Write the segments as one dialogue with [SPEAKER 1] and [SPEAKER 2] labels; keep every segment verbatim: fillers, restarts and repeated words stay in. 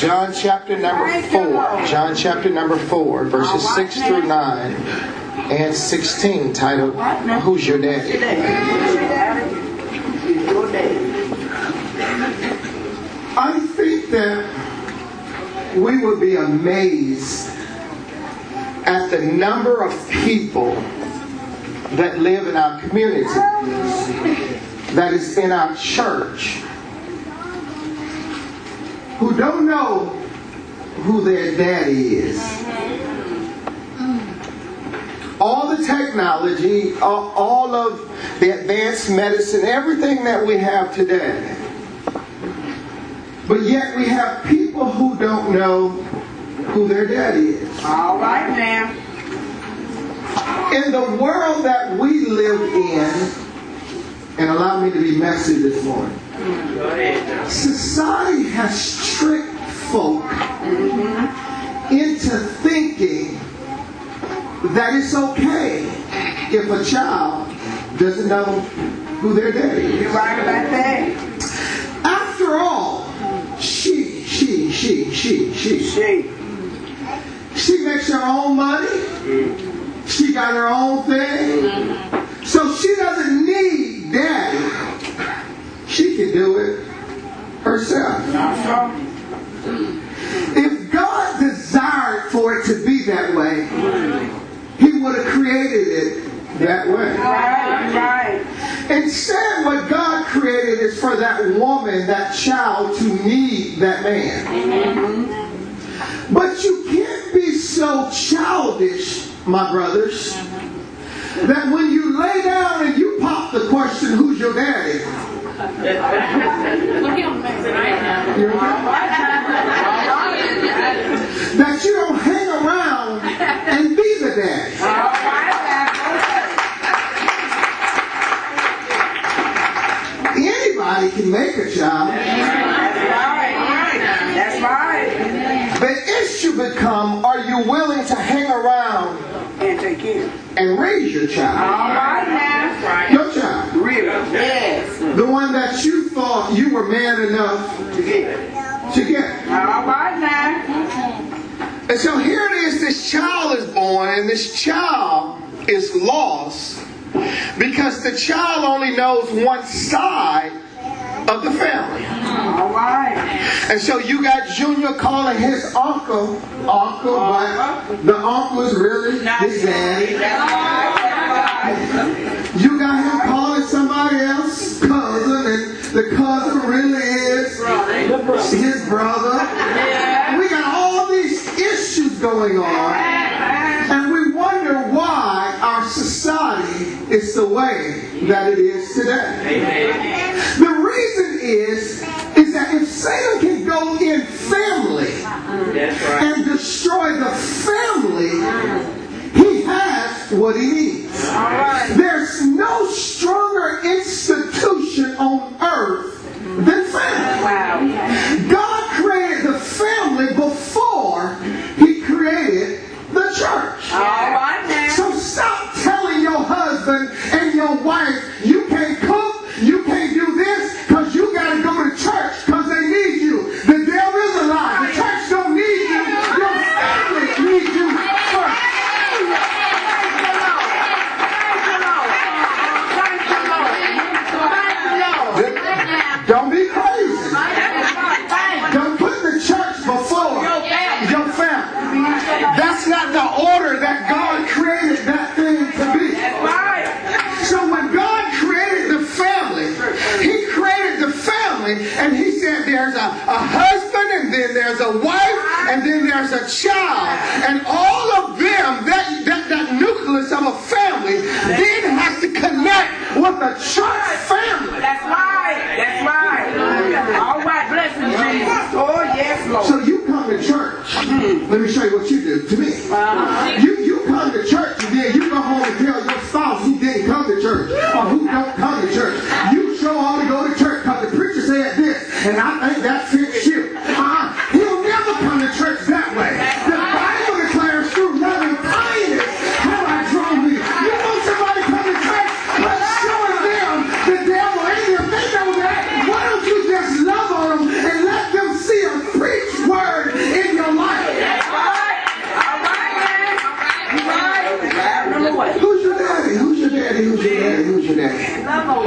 [SPEAKER 1] John chapter number four. John chapter number four, verses six through nine and sixteen, titled, Who's Your Daddy? I think that we would be amazed at the number of people that live in our community, that is in our church, who don't know who their daddy is. All the technology, all of the advanced medicine, everything that we have today. But yet we have people who don't know who their daddy is.
[SPEAKER 2] All right now.
[SPEAKER 1] In the world that we live in, and allow me to be messy this morning, society has tricked folk mm-hmm. into thinking that it's okay if a child doesn't know who their daddy is.
[SPEAKER 2] You're right about that.
[SPEAKER 1] After all, she, she, she, she, she,
[SPEAKER 2] she,
[SPEAKER 1] she makes her own money. Mm-hmm. She got her own thing. Mm-hmm. So she doesn't need daddy. She can do it herself. If God desired for it to be that way, He would have created it that way.
[SPEAKER 2] Right, right.
[SPEAKER 1] Instead, what God created is for that woman, that child, to need that man. Mm-hmm. But you can't be so childish, my brothers, that when you lay down and you pop the question, who's your daddy? That you don't hang around and be the daddy. Anybody can make a child.
[SPEAKER 2] That's right.
[SPEAKER 1] The issue becomes, are you willing to hang around
[SPEAKER 2] and take care
[SPEAKER 1] and raise your child?
[SPEAKER 2] All right now.
[SPEAKER 1] Your child.
[SPEAKER 2] Really? Yes.
[SPEAKER 1] The one that you thought you were man enough
[SPEAKER 2] to get.
[SPEAKER 1] To get.
[SPEAKER 2] All right now.
[SPEAKER 1] And so here it is, this child is born, and this child is lost because the child only knows one side of the family.
[SPEAKER 2] All right.
[SPEAKER 1] And so you got Junior calling his uncle, uncle, but the uncle is really his daddy. You got him calling somebody else cousin, and the cousin really is his brother. We got all these issues going on, and we wonder why our society is the way that it is today. The reason is, is that if Satan can go in family and destroy the family, he has what he needs. There's no stronger institution on earth than family. God created the family before He created the church. So stop telling your husband and your wife, you can't cook, you can't do this, because you got to go to church because they need you. The devil is a lie. The church don't need you. Your family needs you first. Don't be crazy. Don't put the church before your family. That's not the order that God created that thing to be. So when God created the family, He created the family, and He said there's a, a husband, and then there's a wife, and then there's a child. And all of them, that, that, that nucleus of a family, then has to connect with a church family.
[SPEAKER 2] That's right. That's right. All right. Bless you, Jesus. Oh, yes, Lord.
[SPEAKER 1] So you come to church. Mm-hmm. Let me show you what you do to me. Uh-huh. You, you come to church, and then you go home and tell your spouse who didn't come to church or who don't come to church. You sure ought to go to church because the preacher said this, and I think that fits you. Uh-huh. He'll never come to church that way. The Bible declares through loving kindness have I drawn thee. You want somebody to come to church? Let's show them the devil in them. They know that. Why don't you just love on them and let them see a preached word your daddy?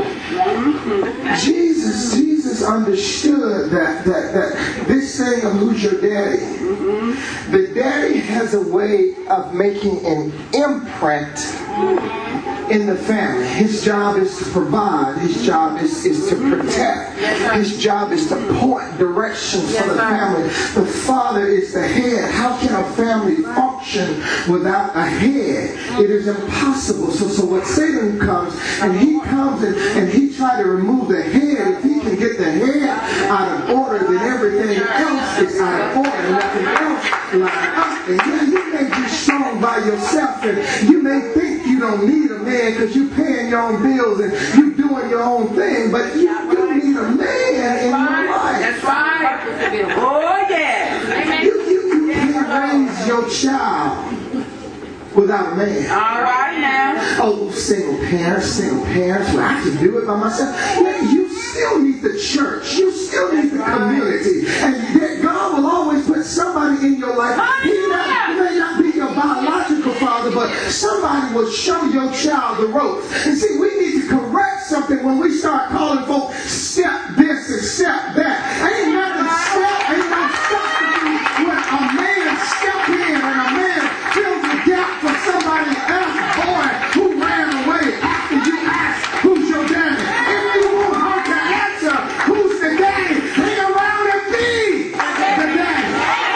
[SPEAKER 1] Jesus, Jesus understood that, that, that this thing of who's your daddy, the daddy has a way of making an imprint in the family. His job is to provide. His job is, is to protect. His job is to point directions for the family. The father is the head. How can a family function without a head? It is impossible. So, so when Satan comes, and he comes and, and he tries to remove the head, if he can get the head out of order, then everything else is out of order. And nothing else lines up. And yeah, you may be strong by yourself, and you may think you don't need a man because you're paying your own bills and you're doing your own thing, but you do need a man in your life.
[SPEAKER 2] That's right. Oh, yeah.
[SPEAKER 1] You, you, you can't raise your child without a man.
[SPEAKER 2] All right now.
[SPEAKER 1] Oh, single parents, single parents, well, I can do it by myself. Yeah, you still need the church. You still need the community. And that God will always put somebody in your life. He not, may not be your biological father, but somebody will show your child the ropes. And see, we need to correct something when we start calling folks step this and step that. Ain't nothing step, ain't no step to do when a man step in and a man fills the gap for somebody else, boy, who ran away after you asked, who's your daddy? If you want her to answer, who's the daddy? Hang around and be the daddy.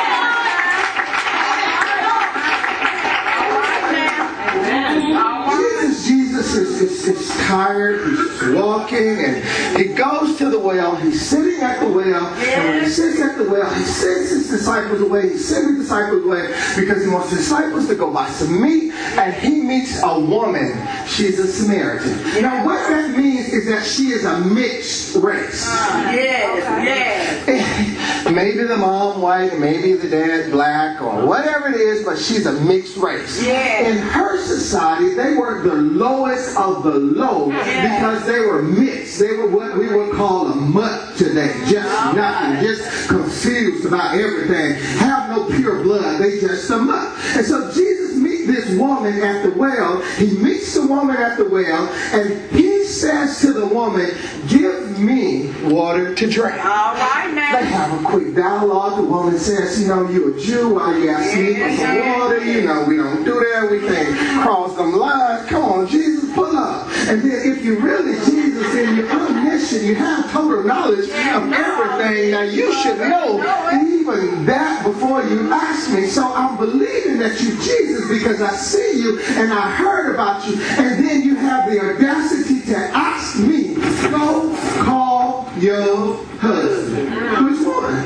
[SPEAKER 1] Jesus, Jesus is, is, is tired, he's walking, and he goes to the well, he's sitting at the well, and when he sits at the well, he sends his disciples away, he sends the disciples away because he wants the disciples to go buy some meat, and he meets a woman, she's a Samaritan. Now what that means is that she is a mixed race.
[SPEAKER 2] Yes, yes.
[SPEAKER 1] Maybe the mom white, maybe the dad black, or whatever it is, but she's a mixed race.
[SPEAKER 2] Yeah.
[SPEAKER 1] In her society, they were the lowest of the low because they were mixed. They were what we would call a mutt today. Just nothing. Just confused about everything. Have no pure blood. They just a mutt. And so Jesus meets this woman at the well. He meets the woman at the well, and he says to the woman, "Give me water to drink."
[SPEAKER 2] All right now.
[SPEAKER 1] They have a quick dialogue. The woman says, "You know, you're a Jew. Why you ask me for some water? You know, we don't do that. We can't cross them lines. Come on, Jesus, pull up." And then if you really Jesus and you're omniscient, you have total knowledge of everything. Now you should know even that before you ask me. So I'm believing that you're Jesus because I see you and I heard about you. And then you have the audacity to ask me, "Go call your husband." Which one?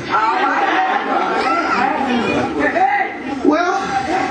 [SPEAKER 1] Well,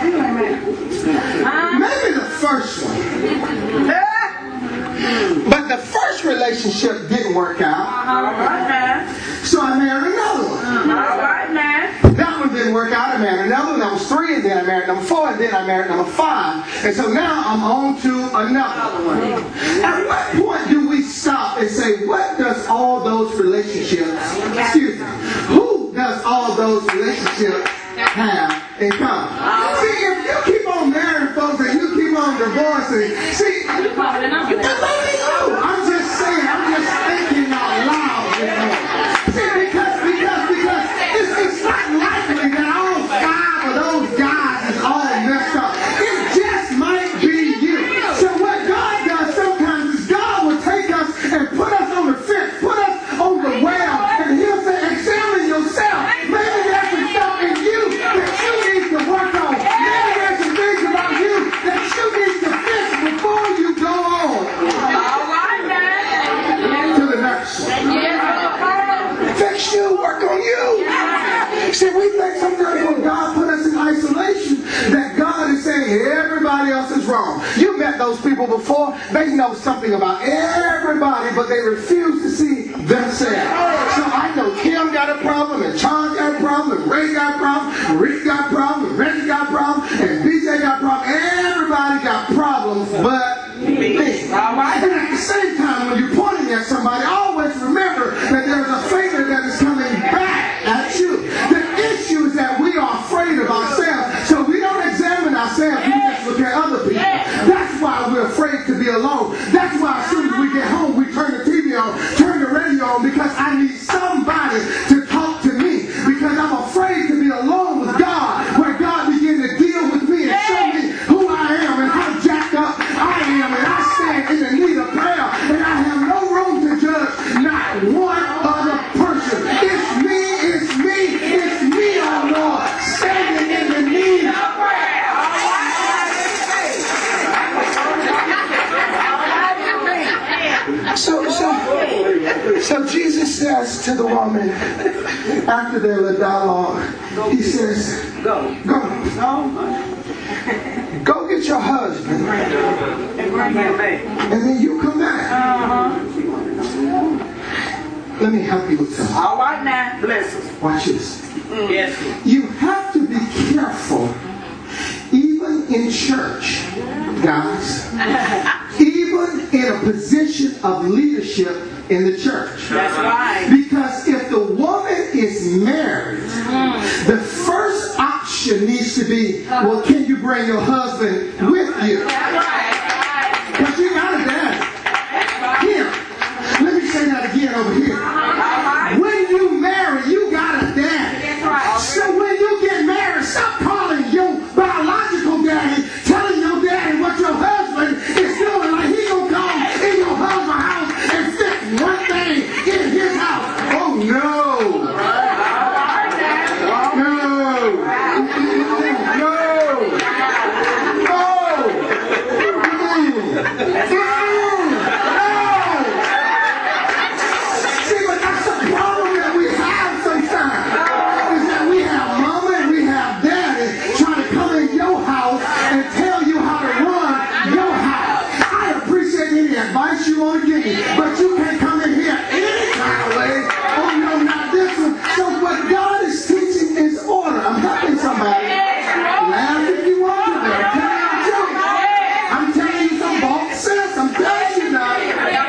[SPEAKER 1] maybe the first one. But the first relationship didn't work out. So I married another one. That one didn't work out. I married another one. That was three, and then I married number four, and then I married number five. And so now I'm on to another one. At what point do we stop and say, what does all those relationships, excuse me, who does all those relationships have in common? See, if you keep on marrying folks and you keep on divorcing, see, that's only you. I'm just saying, I'm just thinking out loud, you know. See, because, because, because it's, it's not likely that all five of those guys is all messed up. It just might be you. So what God does sometimes is God will take us and put us on the fence, put us on the well, and he'll say, examine yourself. Maybe there's some stuff in you that you need to work on. Maybe there's some things about you that you need to fix before you go on. To the next one. Fix you, work on you. See, we think sometimes when God put us in isolation, that God is saying everybody else is wrong. You met those people before. They know something about everybody, but they refuse to see themselves. So I know Kim got a problem, and Charles got a problem, and Ray got a problem, and Rick got a problem, and Reggie got a problem, and B J got a problem. Everybody got problems but me. And at the same time, when you're pointing at somebody, always remember that there's a finger that is coming back at you. The issue is that we are afraid of ourselves, so we don't examine ourselves, we just look at other people. That's why we're afraid to be alone. That's why as soon on, turn the radio on, because I need somebody to talk to me, because I'm afraid to be alone with God, where God begin to deal with me and show me who I am and how jacked up I am, and I stand in the need of prayer, and I have no room to judge not one other person. It's me, it's me, it's me, oh Lord, standing in the need of prayer. So, so, so Jesus says to the woman, after their little dialogue, he says, go, go, go get your husband, and then you come back. Let me help you with something.
[SPEAKER 2] All right now, bless us.
[SPEAKER 1] Watch this.
[SPEAKER 2] Mm. Yes.
[SPEAKER 1] You have to be careful, even in church, guys, even in a position of leadership in the church.
[SPEAKER 2] That's right.
[SPEAKER 1] Because if the woman is married, mm. the first option needs to be, well, can you bring your husband with you?
[SPEAKER 2] That's right.
[SPEAKER 1] Because you got a daddy. Here. Let me say that again over here. When you marry, you got a daddy. So when you get married, stop calling your biological daddy, telling your daddy what your husband is doing. Like he gonna come in your husband's house and fix one thing in his house. Oh no. No. No. No. Mm. You want to give me, but you can't come in here any kind of way. Oh no, not this one. So what God is teaching is order. I'm helping somebody. Laugh if you want to, but I'm telling you the truth. I'm telling you some bulk sense. I'm telling you now.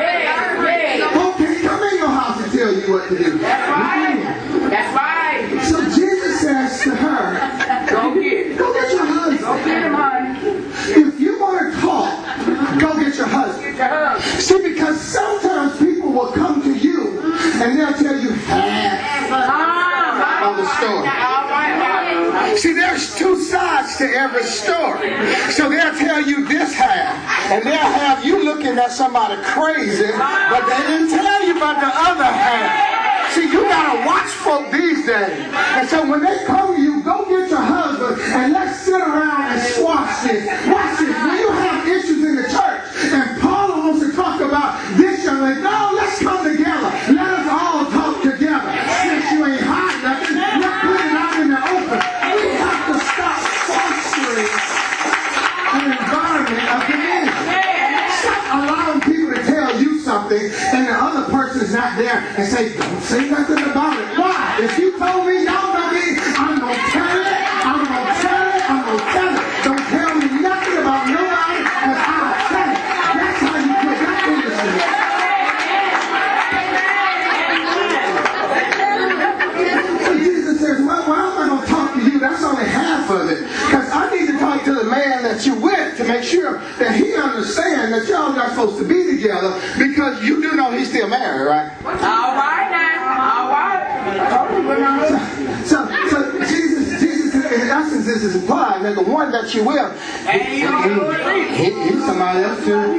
[SPEAKER 1] Okay, come in your house and tell you what to do.
[SPEAKER 2] That's right. That's right.
[SPEAKER 1] So Jesus says to her,
[SPEAKER 2] go get
[SPEAKER 1] go get your husband.
[SPEAKER 2] Go get him, honey.
[SPEAKER 1] If you want to talk, go get your husband. See, because sometimes people will come to you and they'll tell you half of the story. See, there's two sides to every story. So they'll tell you this half, and they'll have you looking at somebody crazy, but they didn't tell you about the other half. See, you gotta watch folk these days. And so when they come to you, go get your husband and let's sit around and squash this. Watch this. When you have issues in the church and Paula wants to talk about this young lady, no, let's come together. Let us all talk together. Since you ain't hiding nothing, let's put it out in the open. We have to stop fostering an environment of division. Stop allowing people to tell you something and the other person's not there and say, don't say nothing about it. Why? If you told me, y'all know me, I'm going to tell it, I'm going to tell it, I'm going to tell it. Don't tell me nothing about nobody, because I'll tell it. That's how you put that industry. So Jesus says, well, well, I'm not going to talk to you. That's only half of it. Because I need to talk to the man that you with to make sure that he understands that y'all not supposed to be together, because you do know he's still married, right?
[SPEAKER 2] All right now. All right.
[SPEAKER 1] So, so Jesus, Jesus, in essence, this is implied that the one that you will, he, he, he, he's somebody else too.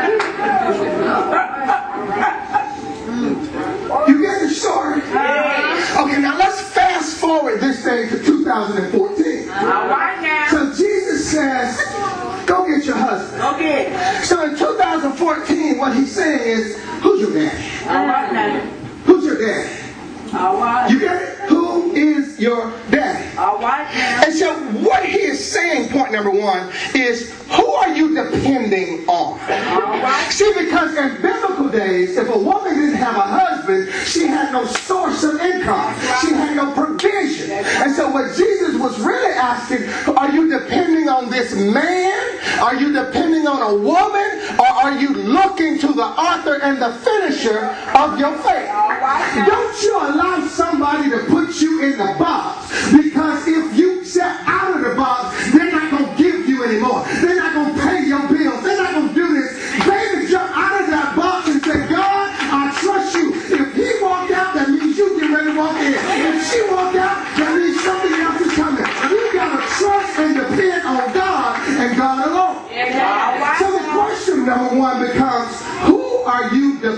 [SPEAKER 1] You get the story? Okay, now let's fast forward this thing to two thousand fourteen.
[SPEAKER 2] All right now.
[SPEAKER 1] So Jesus says, go get your husband.
[SPEAKER 2] Okay.
[SPEAKER 1] So in two thousand fourteen, what he's saying is, who's your daddy?
[SPEAKER 2] All right now.
[SPEAKER 1] Who's your daddy?
[SPEAKER 2] All right.
[SPEAKER 1] You get it? Who is your daddy?
[SPEAKER 2] All right now.
[SPEAKER 1] And so what he is saying, point number one, is who are you depending on?
[SPEAKER 2] All right.
[SPEAKER 1] See, because in biblical days, if a woman didn't have a husband, she had no source of income. She had no provision. And so what Jesus was really asking, are you depending on this man? Are you depending on a woman? Or are you looking to the author and the finisher of your faith? Don't you allow somebody to put you in the box, because if you step out of the box, they're not going to give you anymore. They're not going to pay your bills. They're not going to do this. Baby, jump out of that box and say, God, I trust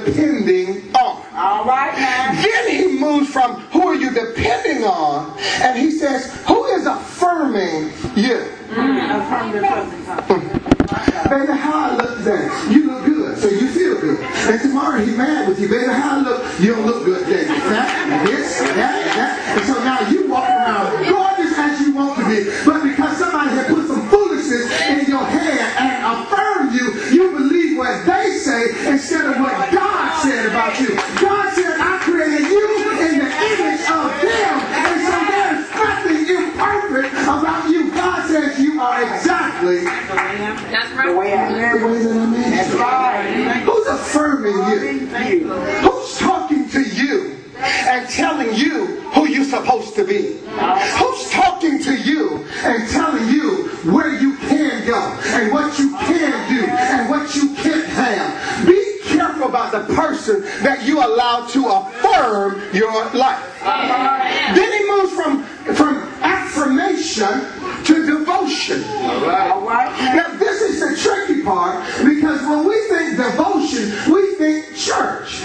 [SPEAKER 1] depending on.
[SPEAKER 2] All right, now.
[SPEAKER 1] Then he moves from who are you depending on, and he says, who is affirming you?
[SPEAKER 2] Mm, affirm your presence.
[SPEAKER 1] Baby, how I look today? You look good, so you feel good. And tomorrow he's mad with you. Baby, how I look? You don't look good today. That, and this, and that, and that. And so now you walking around gorgeous as you want to be. But because somebody had put some foolishness in your head and affirmed you, you believe what they say instead of what God said about you. God said, I created you in the image of Him. And so there's nothing imperfect about you. God says you are exactly
[SPEAKER 2] That's right. The way I
[SPEAKER 1] the way that I made you.
[SPEAKER 2] That's right.
[SPEAKER 1] Who's affirming you? Who's talking to you and telling you who you're supposed to be? Who's talking to you and telling you where you can go and what you can do and what you can't have? Be careful about the person that you allow to affirm your life. Then he moves from, from affirmation to devotion. Now this is the tricky part, because when we think devotion, we think church.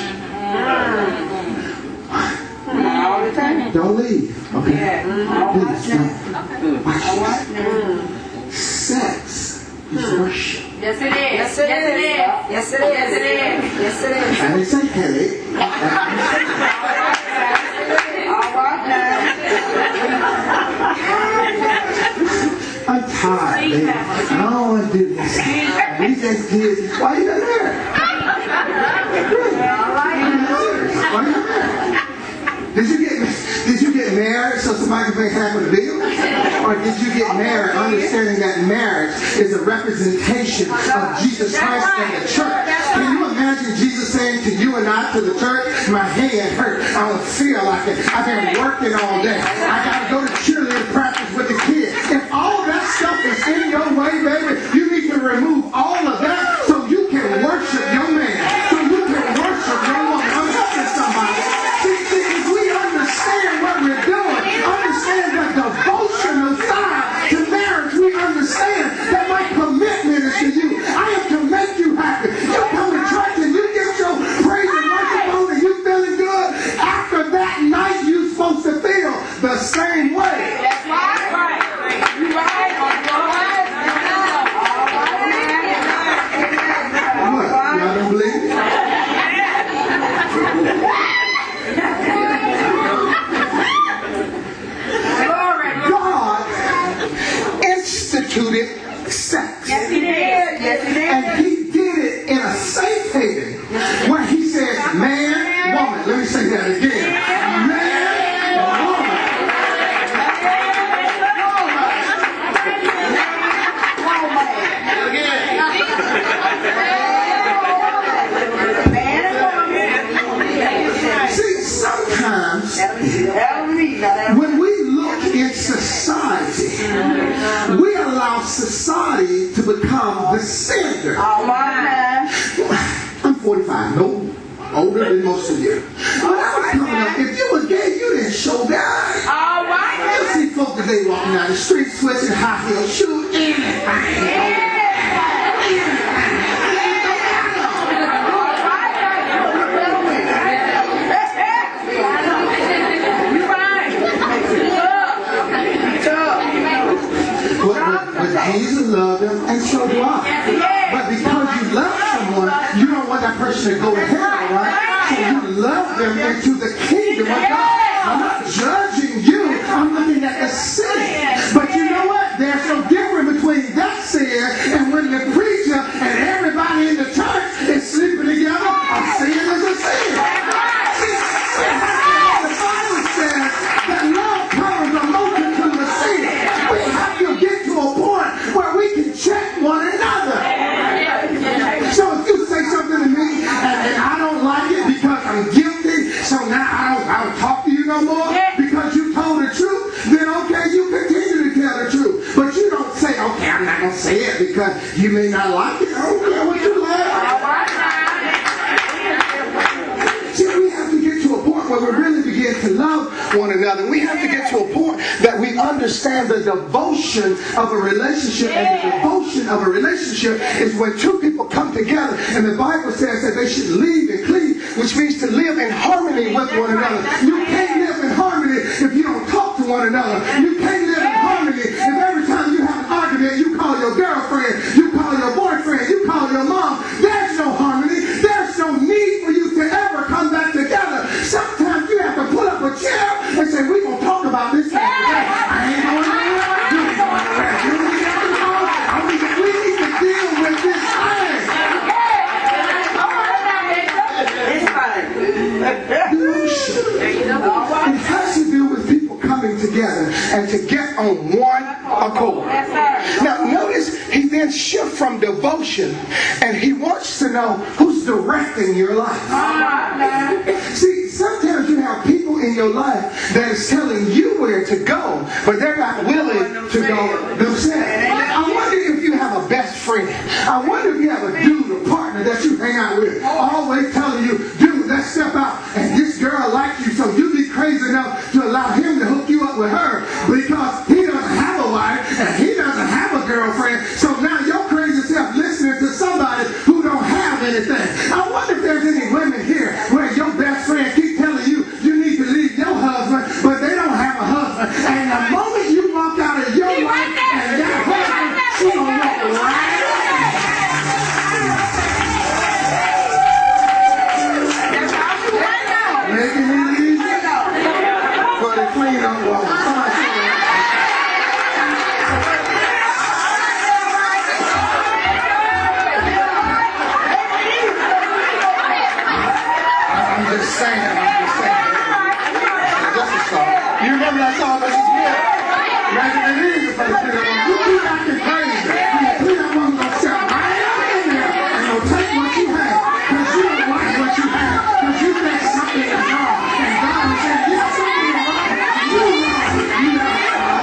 [SPEAKER 2] All the time.
[SPEAKER 1] Don't leave. Okay.
[SPEAKER 2] Yeah.
[SPEAKER 1] Please don't. Watch this. Sex is worship.
[SPEAKER 2] Yes, it is. Yes, it is. Yes, it is. Yes, it is. Yes, it is.
[SPEAKER 1] And it's a headache.
[SPEAKER 2] All right, now.
[SPEAKER 1] I'm tired, baby. I don't want to do this. And we just did this. Why you not there?
[SPEAKER 2] All right.
[SPEAKER 1] Why you not there? Did you get did you get married so somebody can pay half of the bill? Or did you get married understanding that marriage is a representation of Jesus Christ and the church? Can you imagine Jesus saying to you and I, to the church, my hand hurts, I don't feel like it, I've been working all day, I got to go to cheerleading practice with the kids. If all that stuff is in your way, baby, you need to remove all of that so you can worship your man, so you can worship your woman. I'm helping somebody. See, see, if we understand what we're doing, understand the devotional side to marriage, we understand that my commitment is to you. I am to make you happy. You come to church and you get your praise and worship on and you feeling good. After that night, you're supposed to feel the same way.
[SPEAKER 2] That's right. You right. All right.
[SPEAKER 1] What? Y'all don't believe it? God instituted sex.
[SPEAKER 2] Yes, he did. Yes, he did.
[SPEAKER 1] And he did it in a safe haven where he says, man, woman. Let me say that again. Man, woman. See, sometimes when we look in society, we allow society to become the standard.
[SPEAKER 2] All right.
[SPEAKER 1] I'm forty-five, no older than most of you. When I was coming up, if you were gay, you didn't show that.
[SPEAKER 2] All right.
[SPEAKER 1] You see folk today walking down the street, switching high heel shoes. Anything. Jesus loved them, and so do I. But because you love someone, you don't want that person to go to hell, right? So you love them into the kingdom of God. I'm not judging you. I'm looking at the sin. But you know what? There's no difference between that sin and when the preacher and everybody in the church is sleeping together. A sin is a sin. See, the Bible says that love covers a multitude of sins. We have to get to a point where we can check one another. So if you say something to me and, and I don't like it because I'm guilty, so now I don't, I don't talk to you no more because you told the truth, then okay, you continue to tell the truth. But you don't say, okay, I'm not going to say it because you may not like it. I don't care what you like. See, we have to get to a point where we really begin to love one another. We have to get to a point that we understand the devotion of a relationship. And the devotion of a relationship is when two people come together and the Bible says that they should leave and cleave which means to live in harmony with one another. You can't live in harmony if you don't talk to one another. You can't live in harmony if every time you have an argument, you call your girlfriend, you call your boyfriend, you call your mom. There's no harmony. There's no need for you to ever come back together. Sometimes you have to pull up a chair and say, we're going to talk about this thing today. I ain't going nowhere. You ain't going nowhere. You ain't got to go. I mean, we need to deal with this thing.
[SPEAKER 2] It's fine.
[SPEAKER 1] It has to do with people coming together and to get on one accord. Now notice he then shifts from devotion and he wants to know who's directing your life. See, sometimes you have people in your life that is telling you where to go, but they're not willing to go themselves. I wonder if you have a best friend. I wonder if you have a dude, a partner that you hang out with, always telling you, dude, let's step out. And this girl likes you, so you be crazy enough to allow him to hook you up with her because he doesn't have a wife and he doesn't have a girlfriend. So now you're crazy self listening to somebody who don't have anything. I wonder if there's any women here where your best friend keeps telling you you need to leave your husband, but they don't have a husband. And the moment you walk out of your life and that husband, she gonna walk right out. Making it easy for the cleanup woman. I'm just saying, I'm just saying. Just a song. You remember that song, Missus Gill? Making it easy for the cleanup woman. You keep acting crazy. The cleanup woman gonna step right out in there and gonna take what you have. Because you don't like what you have. Because you think something is wrong. And God is saying, yes, something is wrong. You wrong. You wrong.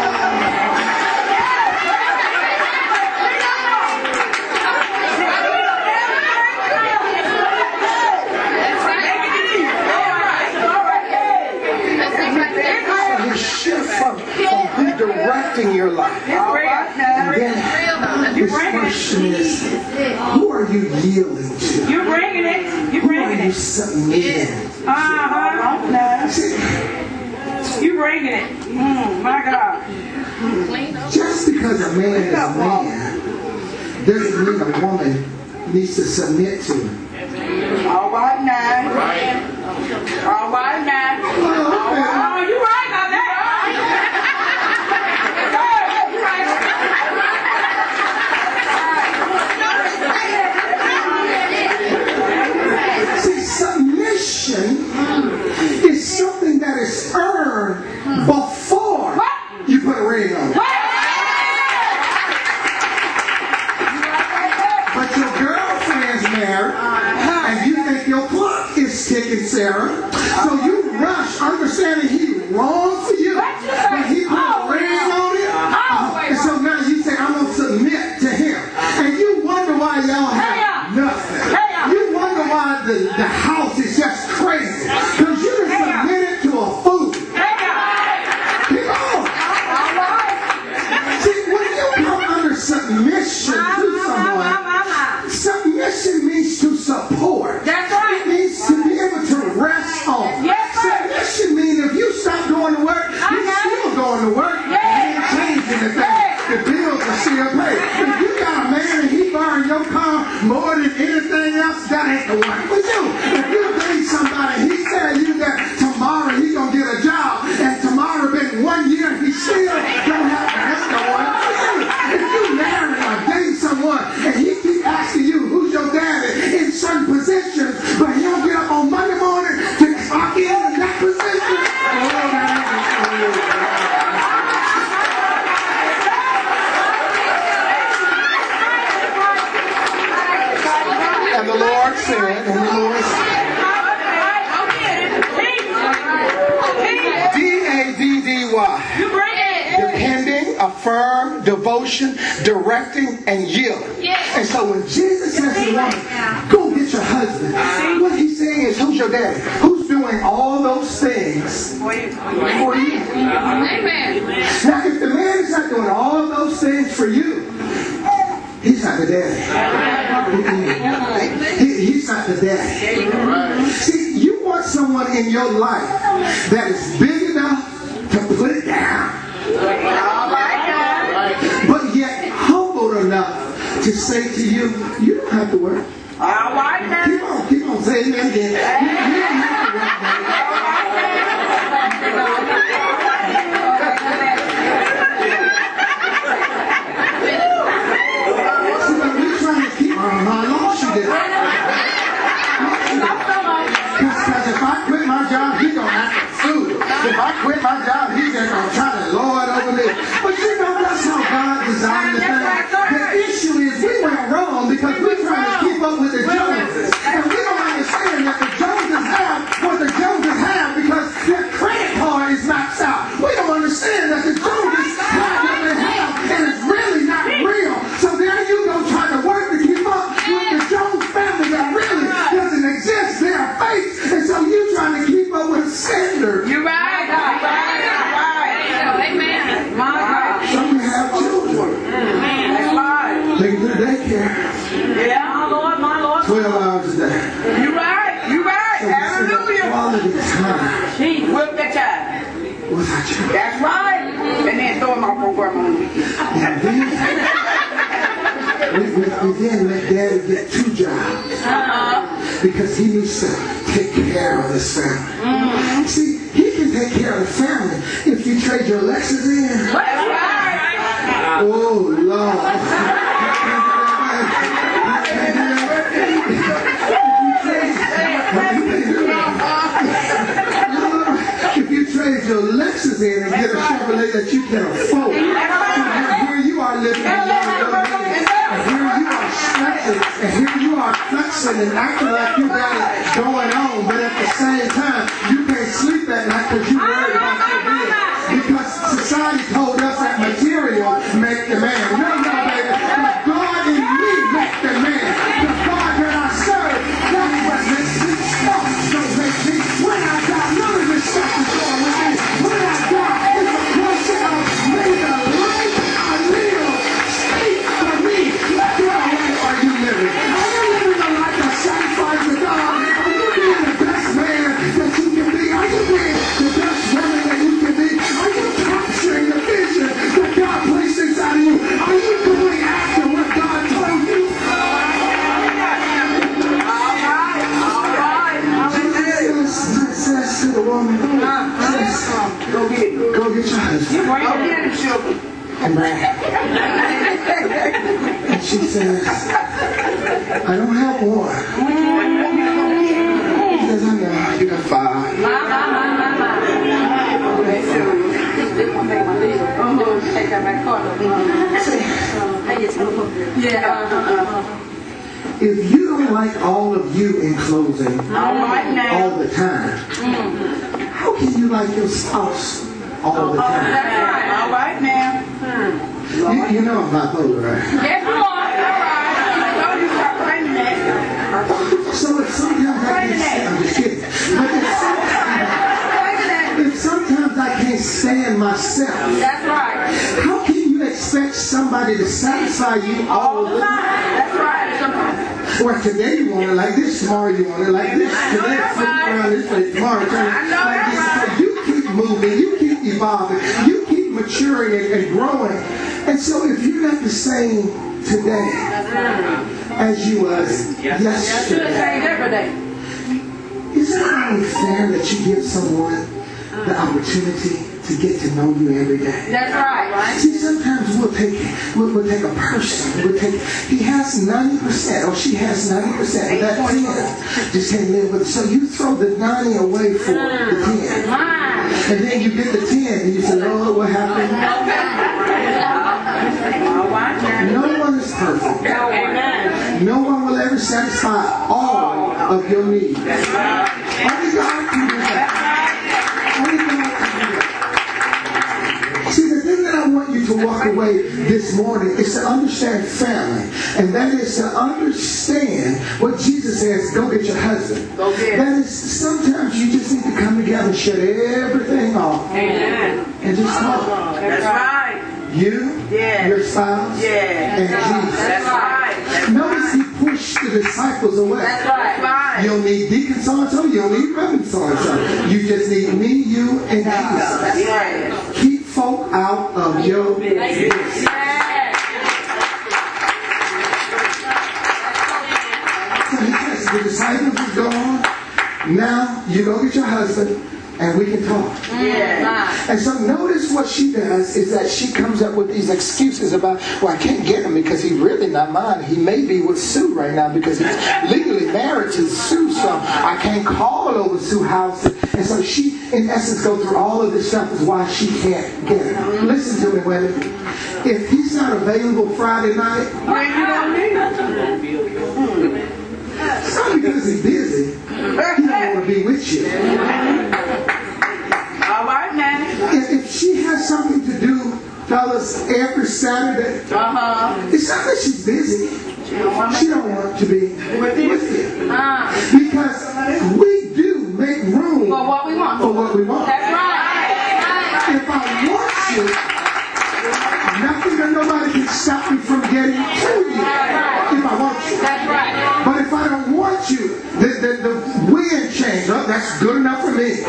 [SPEAKER 1] So you shift from, from who directing your life. And then this question is, who are you yielding to?
[SPEAKER 2] You're bringing it. You're
[SPEAKER 1] Who are
[SPEAKER 2] bringing
[SPEAKER 1] you
[SPEAKER 2] it.
[SPEAKER 1] submitting?
[SPEAKER 2] Uh-huh.
[SPEAKER 1] See,
[SPEAKER 2] You bringing it. Mm, my God.
[SPEAKER 1] just because a man is a man doesn't mean a woman needs to submit to him.
[SPEAKER 2] All right now. All right now. Oh, you right about that.
[SPEAKER 1] See, submission is something that is earned before you put a ring on it. But your girlfriend's married, and you think your clock is ticking, Sarah. So you rush, understanding he's wrong for you, but he put a ring on it. Uh, and so now you say, I'm going to submit to him. And you wonder why y'all have nothing. You wonder why the, the house is just crazy. Because you done submitted to a fool. Come on. See, when you come under submission to someone, submission means to support.
[SPEAKER 2] That's right.
[SPEAKER 1] It means to be able to rest on.
[SPEAKER 2] Yes, sir.
[SPEAKER 1] Submission means if you stop going to work, you're still going to work. It ain't changing the thing. The bills are still paid. If you got a man and he borrowing your car more than anything else, that ain't the one for you. If you date somebody, he tell you that tomorrow he gonna get a job, and tomorrow been one year, he still don't have to have the one for you. If you marry or date someone and he keep asking you who's your daddy in certain positions, but he don't get up on Monday morning to clock in in that position, oh, that ain't for you. And the Lord said, and the Lord said, D A D D Y.
[SPEAKER 2] You bring it.
[SPEAKER 1] Depending, affirm, devotion, directing, and yielding. And so when Jesus says to the woman, go get your husband, what he's saying is, who's your daddy? Who's doing all those things for you?
[SPEAKER 2] Amen.
[SPEAKER 1] Now, if the man is not doing all those things for you, he's not the daddy. He, he's not the daddy. See, going in your life that is big enough to put it down, but yet humble enough to say to you, you don't have to work.
[SPEAKER 2] All right, now.
[SPEAKER 1] Keep on, keep on saying that again. You, you don't have to work, baby. See, but we're trying to keep on. I lost you there. Because if I quit my job, he's going to act like food. If I quit my job, he's just going to try to lord over me. But you know, that's how God designed the thing. The issue is we went wrong because we're trying to keep up with the Joneses. And we don't understand that the Joneses have what the Joneses have because their credit card is maxed out. We don't understand that the Joneses have what they have and it's really not real. So there you go trying to work to keep up with the Jones family that really doesn't exist. They are fake. And so you trying to keep up with a standard.
[SPEAKER 2] You're right. Right. Right. Amen. My God.
[SPEAKER 1] Some have children.
[SPEAKER 2] That's right.
[SPEAKER 1] Take them to daycare.
[SPEAKER 2] Yeah, my Lord, my Lord.
[SPEAKER 1] twelve hours a day.
[SPEAKER 2] You're right. You're right.
[SPEAKER 1] So we spend
[SPEAKER 2] Hallelujah.
[SPEAKER 1] quality time
[SPEAKER 2] With the child.
[SPEAKER 1] with our children.
[SPEAKER 2] That's right. And then throw them off program on the weekend.
[SPEAKER 1] And then we, we, we then let daddy get two jobs because he needs to take care of this family.
[SPEAKER 2] Mm-hmm.
[SPEAKER 1] See, he can take care of the family if you trade your Lexus in.
[SPEAKER 2] That's right.
[SPEAKER 1] Oh, Lord. If you trade your Lexus in and get a Chevrolet that you can afford, here you are living in your and here you are stretching, and here you are flexing and acting like you got it going on, but at the same time, you can't sleep at night because you worried about your bills. Because society told us that material make the man. No, no, baby. But God in me make the man. The God that I serve, that's what makes me. Stuff don't make me. When I die, none of this stuff is going with me. When I die, it's a question of may the life I live speak for me. What kind of life are you living? Are you living a life that satisfies the God? Are you being the best man that you can be? Are you being the best woman that you can be? Are you capturing the vision that God placed inside of you? Are you going after what God told you? Jesus says to the woman, says,
[SPEAKER 2] Go get it.
[SPEAKER 1] go get your husband.
[SPEAKER 2] Go get it, sugar.
[SPEAKER 1] And and she says, I don't have one. He says, I know, you got five. If you don't like all of you in closing all the time, how can you like your spouse all the time?
[SPEAKER 2] All right now.
[SPEAKER 1] You, you know I'm bipolar, right?
[SPEAKER 2] Yes, Lord. All right. I told you to stop claiming that.
[SPEAKER 1] So if sometimes I can't stand, I'm just kidding. But if sometimes, if sometimes I can't stand myself,
[SPEAKER 2] That's right.
[SPEAKER 1] how can you expect somebody to satisfy you all the time?
[SPEAKER 2] That's right.
[SPEAKER 1] Or today you want it like this, tomorrow you want it like this, today it's flipping around this way, tomorrow it's like this. So you keep moving, you keep evolving, you keep maturing and, and growing. And so if you're not the same today as you was yesterday, is it only fair that you give someone the opportunity to get to know you every day?
[SPEAKER 2] That's right, right?
[SPEAKER 1] See, sometimes we'll take we'll, we'll take a person. We'll take he has ninety percent or she has ninety percent of that ten. Just can't live with it. So you throw the ninety away for the ten, and then you get the ten, and you say, "Lord, what happened?" No one is perfect. No one will ever satisfy all of your needs. Only God can do that. Only God can do that. See, the thing that I want you to walk away this morning is to understand family. And that is to understand what Jesus says, go get your husband.
[SPEAKER 2] Go get it.
[SPEAKER 1] That is, sometimes you just need to come together and shut everything off.
[SPEAKER 2] Amen.
[SPEAKER 1] And just talk.
[SPEAKER 2] That's right.
[SPEAKER 1] You,
[SPEAKER 2] Yeah.
[SPEAKER 1] your spouse,
[SPEAKER 2] Yeah.
[SPEAKER 1] and Jesus.
[SPEAKER 2] That's right. That's
[SPEAKER 1] Notice he push the disciples away.
[SPEAKER 2] That's right.
[SPEAKER 1] You don't need deacon so-and-so. You don't need reverend so-and-so. You just need me, you, and Jesus.
[SPEAKER 2] That's right.
[SPEAKER 1] Keep folk out of your business. So he says, the disciples is gone. Now you go get your husband and we can talk.
[SPEAKER 2] Yeah.
[SPEAKER 1] And so notice what she does is that she comes up with these excuses about, well, I can't get him because he's really not mine. He may be with Sue right now because he's legally married to Sue, so I can't call over Sue's house. And so she, in essence, goes through all of this stuff is why she can't get him. Listen to me, women. If he's not available Friday night, it's not because he's busy. He don't want to be with you.
[SPEAKER 2] All right, man.
[SPEAKER 1] If, if she has something to do, fellas, every Saturday,
[SPEAKER 2] Uh-huh.
[SPEAKER 1] it's not that she's busy. She don't want to be with you.
[SPEAKER 2] Uh.
[SPEAKER 1] Because we do make room
[SPEAKER 2] For what we want.
[SPEAKER 1] for what we want.
[SPEAKER 2] That's right.
[SPEAKER 1] If I want you, nothing or nobody can stop me from getting to you. If I want you.
[SPEAKER 2] That's right.
[SPEAKER 1] But if I don't want you, the, the, the wind change. Oh, that's good enough for me.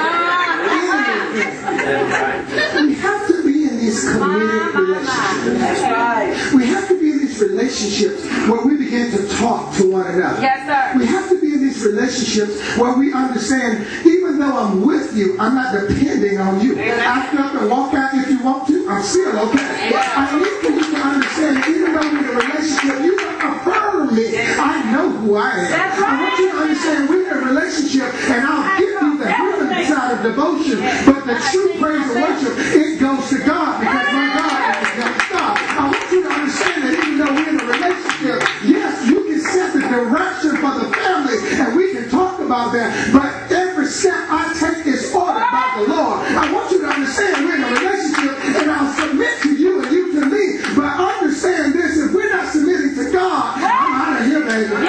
[SPEAKER 1] We have to be in these committed relationships.
[SPEAKER 2] That's right.
[SPEAKER 1] We have to be in these relationships where we begin to talk to one another.
[SPEAKER 2] Yes, sir.
[SPEAKER 1] We have to be in these relationships where we understand, even though I'm with you, I'm not depending on you. I get up and walk out if you want to, I'm still okay. I need for you to understand, even though we're in a relationship, you affirm me. I know who I am.
[SPEAKER 2] That's right.
[SPEAKER 1] I want you to understand we're in a relationship, and I'll give you the human side of devotion, but the true praise and worship, it goes to God, because my God is God's God. I want you to understand that even though we're in a relationship, yes, you can set the direction for the family, and we can talk about that, but every step I take is ordered by the Lord. I want you to understand we're in a relationship, and I'll submit to you and you to me, but understand this, if we're not submitting to God, I'm out of here, baby.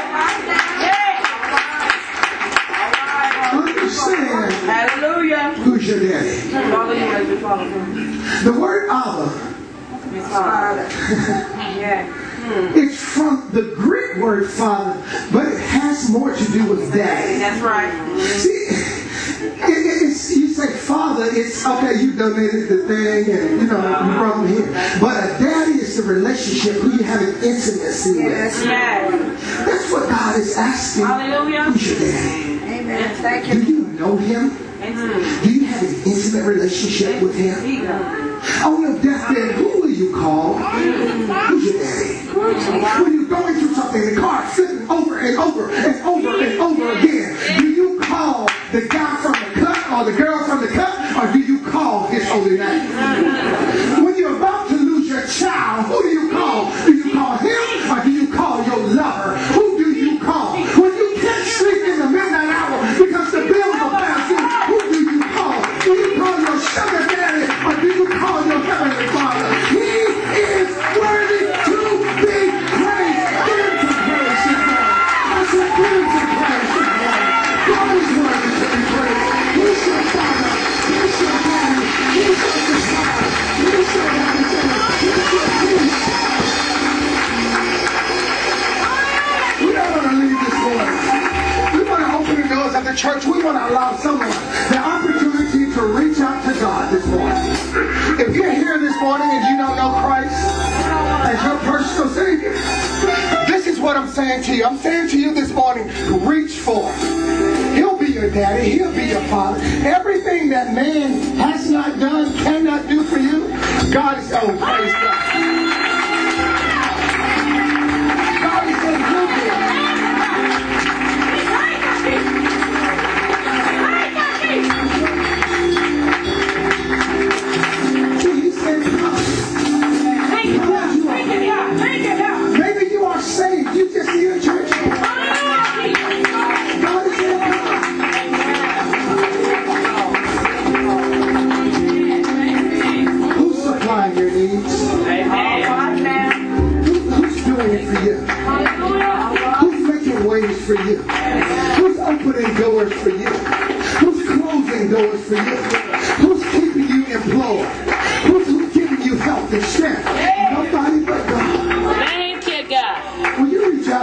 [SPEAKER 1] Understand
[SPEAKER 2] Hallelujah.
[SPEAKER 1] who's your daddy. The word Abba,
[SPEAKER 2] Yeah.
[SPEAKER 1] it's from the Greek word father, but it has more to do with daddy.
[SPEAKER 2] That's right.
[SPEAKER 1] See, it, it, it's, you say father, it's okay, you donated the thing and you know, you brought me here. But a daddy is the relationship who you have an intimacy with.
[SPEAKER 2] Yes.
[SPEAKER 1] That's what God is asking.
[SPEAKER 2] Hallelujah.
[SPEAKER 1] Who's your daddy?
[SPEAKER 2] Amen. Thank
[SPEAKER 1] Do
[SPEAKER 2] you.
[SPEAKER 1] you know him? Do you have an intimate relationship with him? On your deathbed, who will you call? Who's your daddy? When you're going through something, the car flipping over and over and over and over again, do you call the guy from the cut or the girl from the cut, or do you call his holy name? When you're about to lose your child, who do you call? Do you call him or do you call your lover? Who do you call? When you can't sleep in the midnight hour because the bills are past due, who do you call? Do you call your sugar daddy or do you call your heavenly father? He is worthy to be praised. Give him some praise this morning. I said, give him some praise this morning. God is worthy to be praised. He's your father. He's your daddy. He's your desire. He's your everything. He's your peace. We don't want to leave this morning. We want to open the doors of the church. We want to allow someone the opportunity to reach out to God this morning. If you're here this morning and you don't know Christ as your personal Savior, this is what I'm saying to you. I'm saying to you this morning, reach for him. He'll be your daddy. He'll be your father. Everything that man has not done, cannot do for you, God is, oh, praise God. God is saying, he'll do it. He said, come. Maybe you are saved. You just need a church. God is saying, come. Who's supplying your needs? Who, who's doing it for you? Who's making ways for you? Who's opening doors for you? Who's closing doors for you? Who's keeping you employed? Who's, who's giving you health and strength? Nobody but God.
[SPEAKER 2] Thank you, God.
[SPEAKER 1] Will you reach out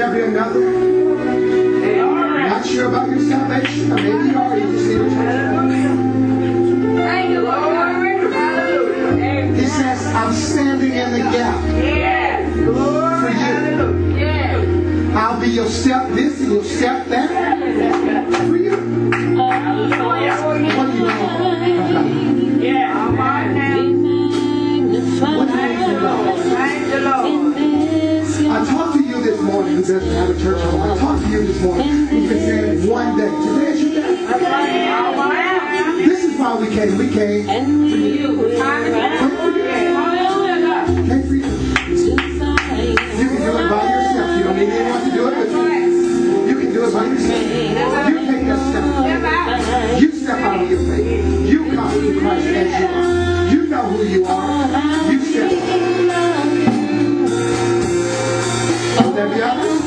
[SPEAKER 1] there be another? Not sure about your salvation, or maybe you are. You just need a transformation.
[SPEAKER 2] Thank you, Lord.
[SPEAKER 1] He says, I'm standing in the gap for you. I'll be your step this and your step that for you. What do you know?
[SPEAKER 2] Yeah, all right now.
[SPEAKER 1] What do you know?
[SPEAKER 2] Thank the Lord.
[SPEAKER 1] I talked to you this morning. Who doesn't have a church home? I talked to you this morning. You've been saying one day. Today is your day. This is why we came. We came for you. Came for you. Came for you. You can do it by yourself. You don't need anyone to do it with you. You can do it by yourself. You take that step. You step out of your faith. You come to Christ as you are. You know who you are. You step out. Will there be others?